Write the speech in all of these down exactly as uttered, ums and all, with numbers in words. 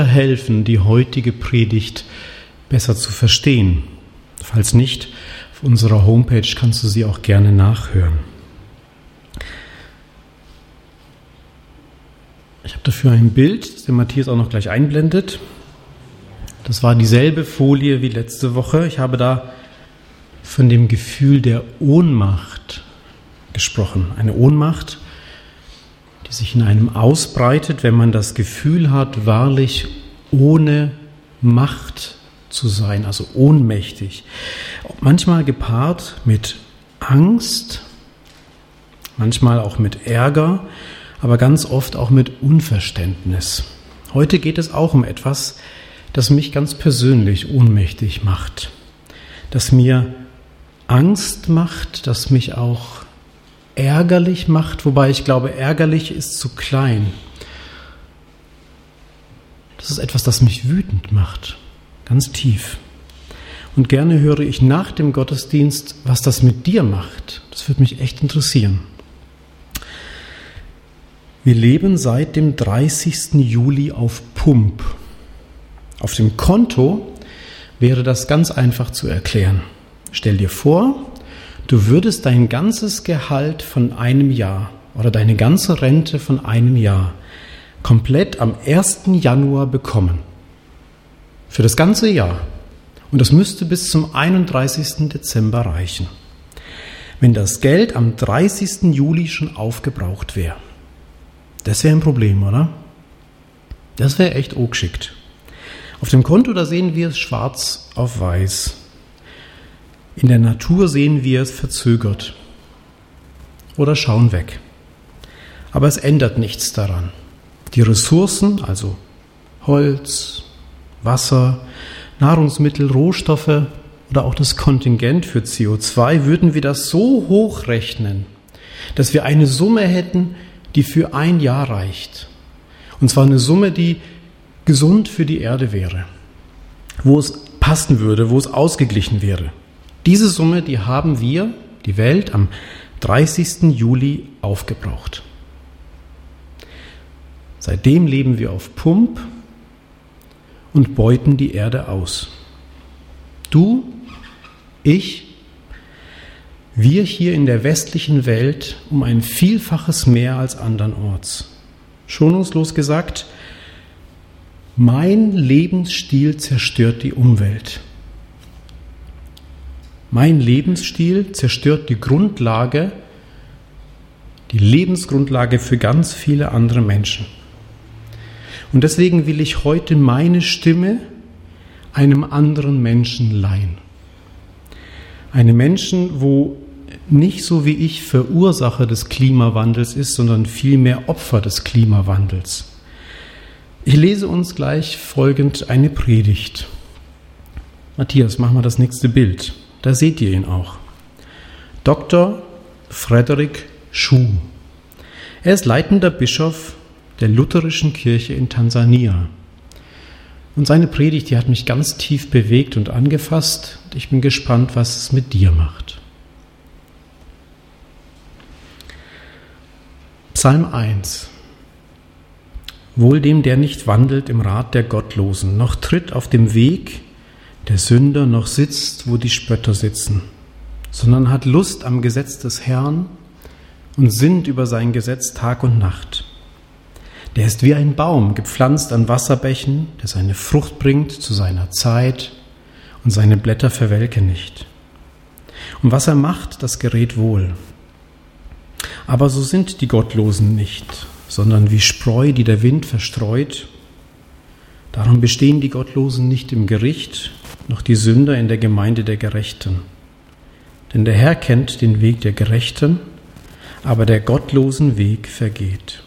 weiterhelfen, die heutige Predigt besser zu verstehen. Falls nicht, auf unserer Homepage kannst du sie auch gerne nachhören. Ich habe dafür ein Bild, das der Matthias auch noch gleich einblendet. Das war dieselbe Folie wie letzte Woche. Ich habe da von dem Gefühl der Ohnmacht gesprochen. Eine Ohnmacht, die sich in einem ausbreitet, wenn man das Gefühl hat, wahrlich ohne Macht zu sein, also ohnmächtig. Manchmal gepaart mit Angst, manchmal auch mit Ärger, aber ganz oft auch mit Unverständnis. Heute geht es auch um etwas, das mich ganz persönlich ohnmächtig macht, das mir Angst macht, das mich auch ärgerlich macht, wobei ich glaube, ärgerlich ist zu klein. Das ist etwas, das mich wütend macht, ganz tief. Und gerne höre ich nach dem Gottesdienst, was das mit dir macht. Das würde mich echt interessieren. Wir leben seit dem dreißigsten Juli auf Pump. Auf dem Konto wäre das ganz einfach zu erklären. Stell dir vor, du würdest dein ganzes Gehalt von einem Jahr oder deine ganze Rente von einem Jahr komplett am ersten Januar bekommen. Für das ganze Jahr. Und das müsste bis zum einunddreißigsten Dezember reichen. Wenn das Geld am dreißigsten Juli schon aufgebraucht wäre. Das wäre ein Problem, oder? Das wäre echt ungeschickt. Auf dem Konto, da sehen wir es schwarz auf weiß. In der Natur sehen wir es verzögert oder schauen weg. Aber es ändert nichts daran. Die Ressourcen, also Holz, Wasser, Nahrungsmittel, Rohstoffe oder auch das Kontingent für C O zwei, würden wir das so hochrechnen, dass wir eine Summe hätten, die für ein Jahr reicht. Und zwar eine Summe, die gesund für die Erde wäre, wo es passen würde, wo es ausgeglichen wäre. Diese Summe, die haben wir, die Welt, am dreißigsten Juli aufgebraucht. Seitdem leben wir auf Pump und beuten die Erde aus. Du, ich, wir hier in der westlichen Welt um ein Vielfaches mehr als andernorts. Schonungslos gesagt, mein Lebensstil zerstört die Umwelt. Mein Lebensstil zerstört die Grundlage, die Lebensgrundlage für ganz viele andere Menschen. Und deswegen will ich heute meine Stimme einem anderen Menschen leihen. Einem Menschen, wo nicht so wie ich Verursacher des Klimawandels ist, sondern vielmehr Opfer des Klimawandels. Ich lese uns gleich folgend eine Predigt. Matthias, mach mal das nächste Bild. Da seht ihr ihn auch. Doktor Frederick Schuh. Er ist leitender Bischof der Lutherischen Kirche in Tansania. Und seine Predigt, die hat mich ganz tief bewegt und angefasst. Ich bin gespannt, was es mit dir macht. Psalm eins. Wohl dem, der nicht wandelt im Rat der Gottlosen, noch tritt auf dem Weg der Sünder, noch sitzt, wo die Spötter sitzen, sondern hat Lust am Gesetz des Herrn und sinnt über sein Gesetz Tag und Nacht. Der ist wie ein Baum, gepflanzt an Wasserbächen, der seine Frucht bringt zu seiner Zeit und seine Blätter verwelken nicht. Und was er macht, das gerät wohl. Aber so sind die Gottlosen nicht, sondern wie Spreu, die der Wind verstreut. Darum bestehen die Gottlosen nicht im Gericht, noch die Sünder in der Gemeinde der Gerechten. Denn der Herr kennt den Weg der Gerechten, aber der gottlosen Weg vergeht.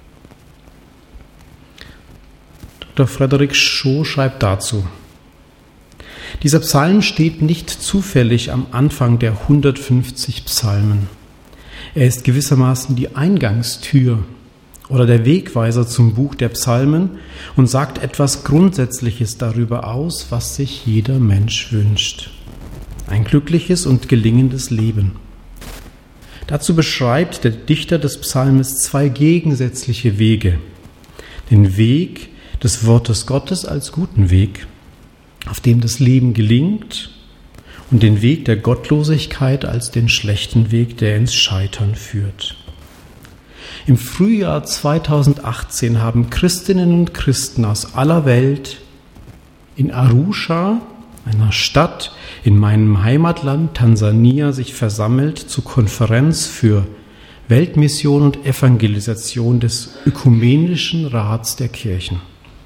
Doktor Frederick Schuh schreibt dazu: Dieser Psalm steht nicht zufällig am Anfang der hundertfünfzig Psalmen. Er ist gewissermaßen die Eingangstür oder der Wegweiser zum Buch der Psalmen und sagt etwas Grundsätzliches darüber aus, was sich jeder Mensch wünscht. Ein glückliches und gelingendes Leben. Dazu beschreibt der Dichter des Psalmes zwei gegensätzliche Wege. Den Weg des Wortes Gottes als guten Weg, auf dem das Leben gelingt, und den Weg der Gottlosigkeit als den schlechten Weg, der ins Scheitern führt. Im Frühjahr zweitausendachtzehn haben Christinnen und Christen aus aller Welt in Arusha, einer Stadt in meinem Heimatland Tansania, sich versammelt zur Konferenz für Weltmission und Evangelisation des Ökumenischen Rats der Kirchen.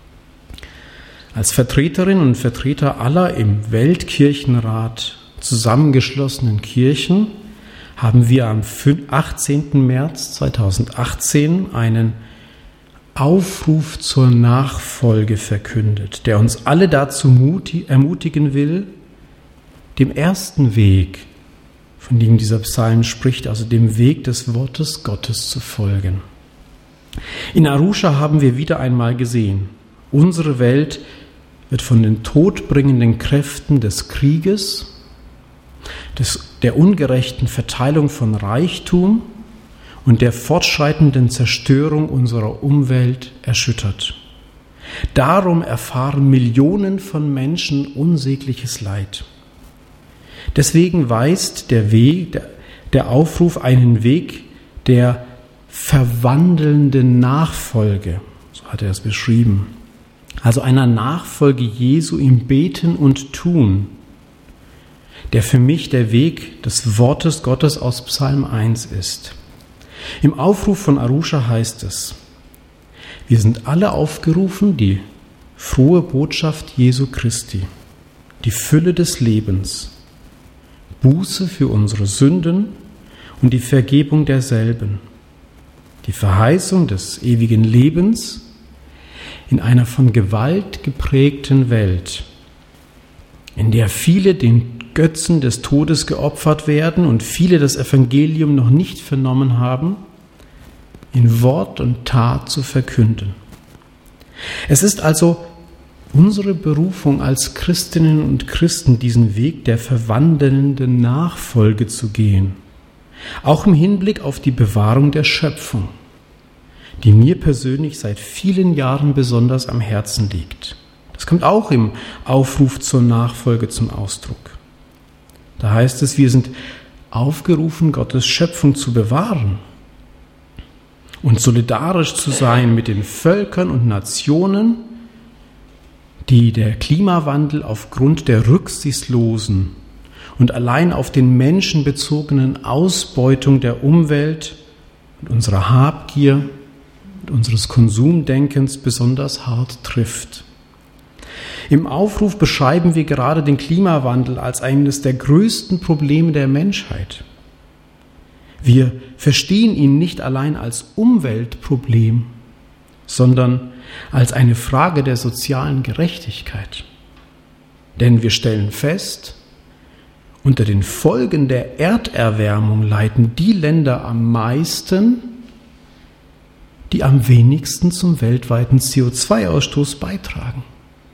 Als Vertreterinnen und Vertreter aller im Weltkirchenrat zusammengeschlossenen Kirchen haben wir am achtzehnten März zweitausendachtzehn einen Aufruf zur Nachfolge verkündet, der uns alle dazu ermutigen will, dem ersten Weg, von dem dieser Psalm spricht, also dem Weg des Wortes Gottes zu folgen. In Arusha haben wir wieder einmal gesehen, unsere Welt wird von den todbringenden Kräften des Krieges, des, der ungerechten Verteilung von Reichtum und der fortschreitenden Zerstörung unserer Umwelt erschüttert. Darum erfahren Millionen von Menschen unsägliches Leid. Deswegen weist der Weg, der, der Aufruf einen Weg der verwandelnden Nachfolge, so hat er es beschrieben, also einer Nachfolge Jesu im Beten und Tun, der für mich der Weg des Wortes Gottes aus Psalm eins ist. Im Aufruf von Arusha heißt es: Wir sind alle aufgerufen, die frohe Botschaft Jesu Christi, die Fülle des Lebens, Buße für unsere Sünden und die Vergebung derselben, die Verheißung des ewigen Lebens in einer von Gewalt geprägten Welt, in der viele den Götzen des Todes geopfert werden und viele das Evangelium noch nicht vernommen haben, in Wort und Tat zu verkünden. Es ist also unsere Berufung als Christinnen und Christen, diesen Weg der verwandelnden Nachfolge zu gehen, auch im Hinblick auf die Bewahrung der Schöpfung, die mir persönlich seit vielen Jahren besonders am Herzen liegt. Das kommt auch im Aufruf zur Nachfolge zum Ausdruck. Da heißt es, wir sind aufgerufen, Gottes Schöpfung zu bewahren und solidarisch zu sein mit den Völkern und Nationen, die der Klimawandel aufgrund der rücksichtslosen und allein auf den Menschen bezogenen Ausbeutung der Umwelt und unserer Habgier und unseres Konsumdenkens besonders hart trifft. Im Aufruf beschreiben wir gerade den Klimawandel als eines der größten Probleme der Menschheit. Wir verstehen ihn nicht allein als Umweltproblem, sondern als eine Frage der sozialen Gerechtigkeit. Denn wir stellen fest, unter den Folgen der Erderwärmung leiden die Länder am meisten, die am wenigsten zum weltweiten C O zwei Ausstoß beitragen.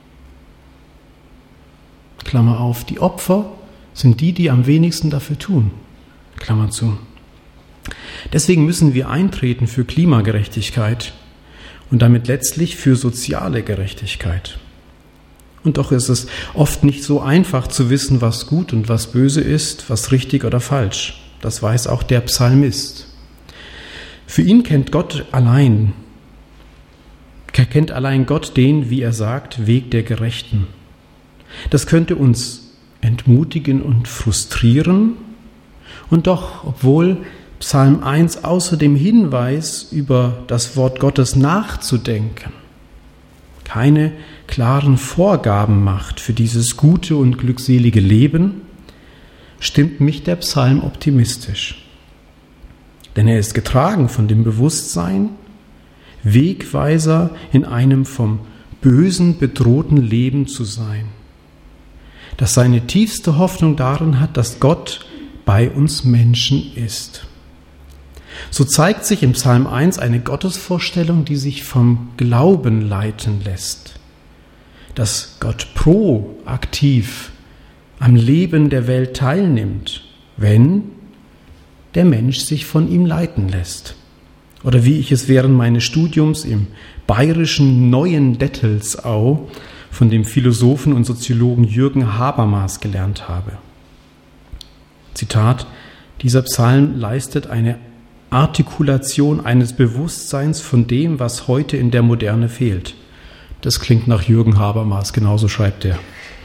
Klammer auf, die Opfer sind die, die am wenigsten dafür tun. Klammer zu. Deswegen müssen wir eintreten für Klimagerechtigkeit und damit letztlich für soziale Gerechtigkeit. Und doch ist es oft nicht so einfach zu wissen, was gut und was böse ist, was richtig oder falsch. Das weiß auch der Psalmist. Für ihn kennt Gott allein, kennt allein Gott den, wie er sagt, Weg der Gerechten. Das könnte uns entmutigen und frustrieren. Und doch, obwohl Psalm eins außerdem Hinweis, über das Wort Gottes nachzudenken, keine klaren Vorgaben macht für dieses gute und glückselige Leben, stimmt mich der Psalm optimistisch. Denn er ist getragen von dem Bewusstsein, Wegweiser in einem vom Bösen bedrohten Leben zu sein, das seine tiefste Hoffnung darin hat, dass Gott bei uns Menschen ist. So zeigt sich im Psalm eins eine Gottesvorstellung, die sich vom Glauben leiten lässt, dass Gott proaktiv am Leben der Welt teilnimmt, wenn der Mensch sich von ihm leiten lässt. Oder wie ich es während meines Studiums im bayerischen Neuen Dettelsau von dem Philosophen und Soziologen Jürgen Habermas gelernt habe. Zitat: Dieser Psalm leistet eine Artikulation eines Bewusstseins von dem, was heute in der Moderne fehlt. Das klingt nach Jürgen Habermas, genauso schreibt er.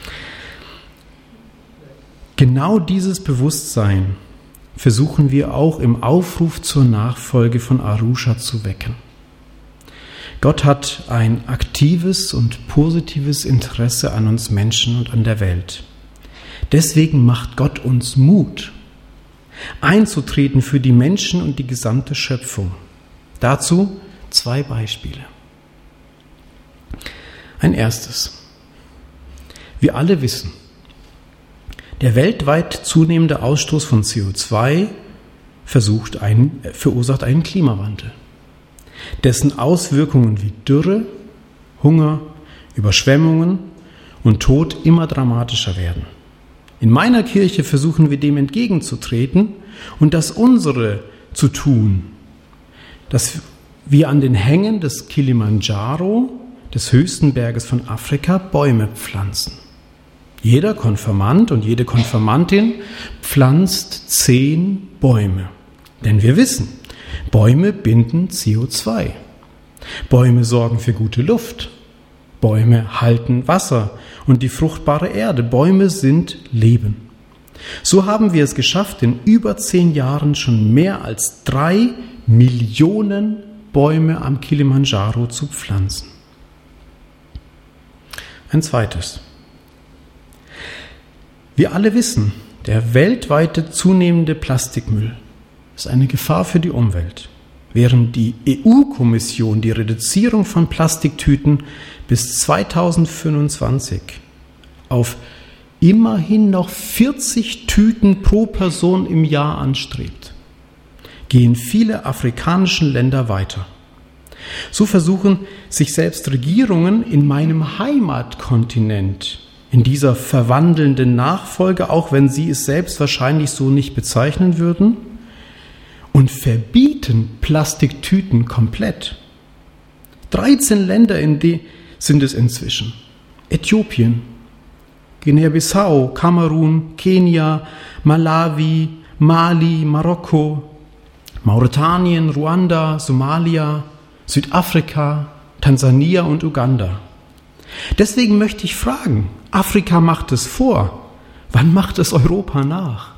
Genau dieses Bewusstsein versuchen wir auch im Aufruf zur Nachfolge von Arusha zu wecken. Gott hat ein aktives und positives Interesse an uns Menschen und an der Welt. Deswegen macht Gott uns Mut, einzutreten für die Menschen und die gesamte Schöpfung. Dazu zwei Beispiele. Ein erstes. Wir alle wissen, der weltweit zunehmende Ausstoß von C O zwei versucht einen, äh, verursacht einen Klimawandel, dessen Auswirkungen wie Dürre, Hunger, Überschwemmungen und Tod immer dramatischer werden. In meiner Kirche versuchen wir dem entgegenzutreten und das unsere zu tun, dass wir an den Hängen des Kilimanjaro, des höchsten Berges von Afrika, Bäume pflanzen. Jeder Konfirmand und jede Konfirmandin pflanzt zehn Bäume. Denn wir wissen, Bäume binden C O zwei. Bäume sorgen für gute Luft. Bäume halten Wasser und die fruchtbare Erde. Bäume sind Leben. So haben wir es geschafft, in über zehn Jahren schon mehr als drei Millionen Bäume am Kilimanjaro zu pflanzen. Ein zweites. Wir alle wissen, der weltweite zunehmende Plastikmüll ist eine Gefahr für die Umwelt. Während die E U-Kommission die Reduzierung von Plastiktüten bis zweitausendfünfundzwanzig auf immerhin noch vierzig Tüten pro Person im Jahr anstrebt, gehen viele afrikanische Länder weiter. So versuchen sich selbst Regierungen in meinem Heimatkontinent in dieser verwandelnden Nachfolge, auch wenn sie es selbst wahrscheinlich so nicht bezeichnen würden, und verbieten Plastiktüten komplett. dreizehn Länder in die sind es inzwischen. Äthiopien, Guinea-Bissau, Kamerun, Kenia, Malawi, Mali, Marokko, Mauretanien, Ruanda, Somalia, Südafrika, Tansania und Uganda. Deswegen möchte ich fragen, Afrika macht es vor, wann macht es Europa nach?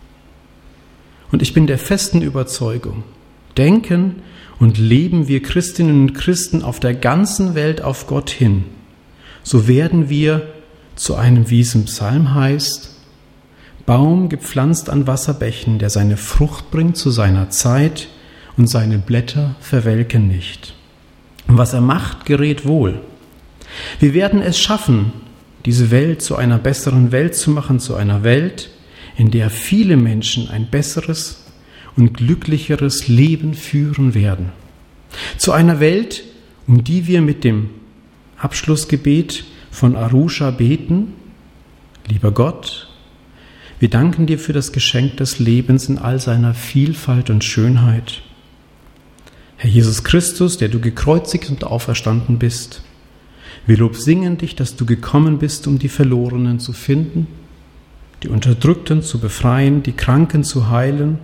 Und ich bin der festen Überzeugung, denken und leben wir Christinnen und Christen auf der ganzen Welt auf Gott hin, so werden wir zu einem, wie es im Psalm heißt, Baum gepflanzt an Wasserbächen, der seine Frucht bringt zu seiner Zeit und seine Blätter verwelken nicht. Und was er macht, gerät wohl. Wir werden es schaffen, diese Welt zu einer besseren Welt zu machen, zu einer Welt, in der viele Menschen ein besseres und glücklicheres Leben führen werden. Zu einer Welt, um die wir mit dem Abschlussgebet von Arusha beten: Lieber Gott, wir danken dir für das Geschenk des Lebens in all seiner Vielfalt und Schönheit. Herr Jesus Christus, der du gekreuzigt und auferstanden bist, wir Lob singen dich, dass du gekommen bist, um die Verlorenen zu finden, die Unterdrückten zu befreien, die Kranken zu heilen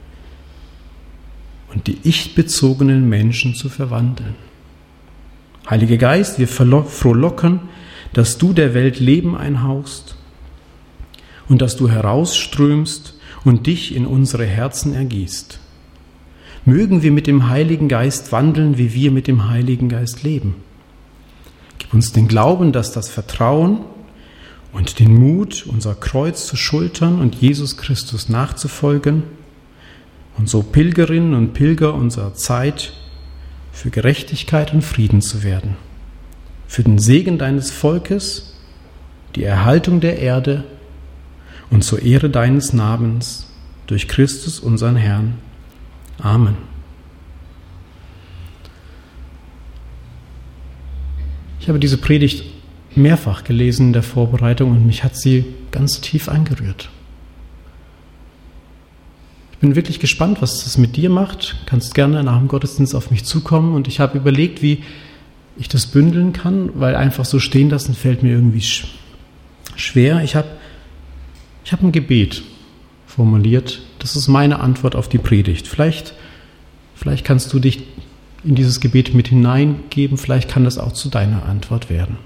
und die ich-bezogenen Menschen zu verwandeln. Heiliger Geist, wir frohlocken, dass du der Welt Leben einhauchst und dass du herausströmst und dich in unsere Herzen ergießt. Mögen wir mit dem Heiligen Geist wandeln, wie wir mit dem Heiligen Geist leben. Gib uns den Glauben, dass das Vertrauen und den Mut, unser Kreuz zu schultern und Jesus Christus nachzufolgen und so Pilgerinnen und Pilger unserer Zeit für Gerechtigkeit und Frieden zu werden, für den Segen deines Volkes, die Erhaltung der Erde und zur Ehre deines Namens durch Christus unseren Herrn. Amen. Ich habe diese Predigt mehrfach gelesen in der Vorbereitung und mich hat sie ganz tief angerührt. Ich bin wirklich gespannt, was das mit dir macht. Du kannst gerne nach dem Gottesdienst auf mich zukommen. Und ich habe überlegt, wie ich das bündeln kann, weil einfach so stehen lassen fällt mir irgendwie sch- schwer. Ich habe ich hab ein Gebet formuliert. Das ist meine Antwort auf die Predigt. Vielleicht, vielleicht kannst du dich in dieses Gebet mit hineingeben. Vielleicht kann das auch zu deiner Antwort werden.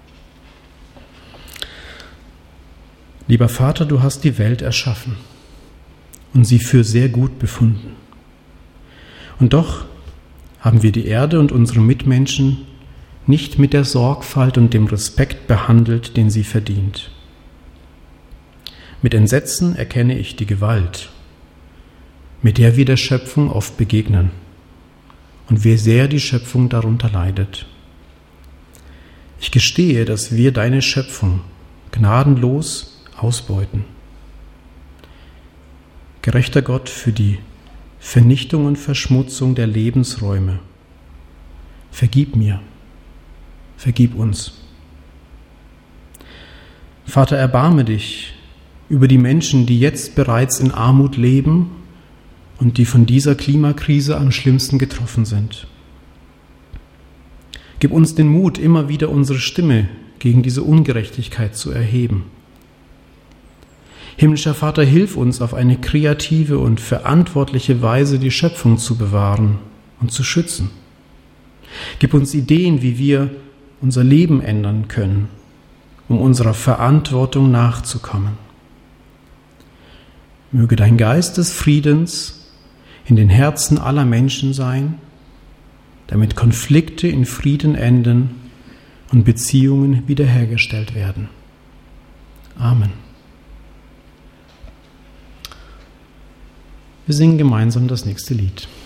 Lieber Vater, du hast die Welt erschaffen und sie für sehr gut befunden. Und doch haben wir die Erde und unsere Mitmenschen nicht mit der Sorgfalt und dem Respekt behandelt, den sie verdient. Mit Entsetzen erkenne ich die Gewalt, mit der wir der Schöpfung oft begegnen und wie sehr die Schöpfung darunter leidet. Ich gestehe, dass wir deine Schöpfung gnadenlos ausbeuten. Gerechter Gott, für die Vernichtung und Verschmutzung der Lebensräume, vergib mir, vergib uns. Vater, erbarme dich über die Menschen, die jetzt bereits in Armut leben und die von dieser Klimakrise am schlimmsten getroffen sind. Gib uns den Mut, immer wieder unsere Stimme gegen diese Ungerechtigkeit zu erheben. Himmlischer Vater, hilf uns, auf eine kreative und verantwortliche Weise die Schöpfung zu bewahren und zu schützen. Gib uns Ideen, wie wir unser Leben ändern können, um unserer Verantwortung nachzukommen. Möge dein Geist des Friedens in den Herzen aller Menschen sein, damit Konflikte in Frieden enden und Beziehungen wiederhergestellt werden. Amen. Wir singen gemeinsam das nächste Lied.